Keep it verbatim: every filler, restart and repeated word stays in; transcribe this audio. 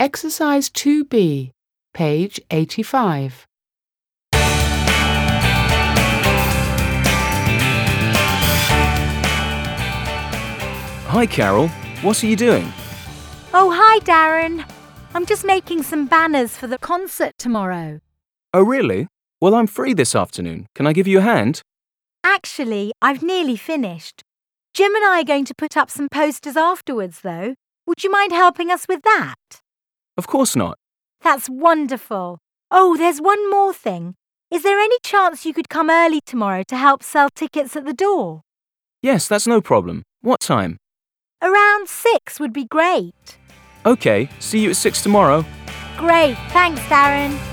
Exercise two B, page eighty-five. Hi, Carol. What are you doing? Oh, hi, Darren. I'm just making some banners for the concert tomorrow. Oh, really? Well, I'm free this afternoon. Can I give you a hand? Actually, I've nearly finished. Jim and I are going to put up some posters afterwards, though. Would you mind helping us with that? Of course not. That's wonderful. Oh, there's one more thing. Is there any chance you could come early tomorrow to help sell tickets at the door? Yes, that's no problem. What time? Around six would be great. Okay, see you at six tomorrow. Great, thanks, Darren.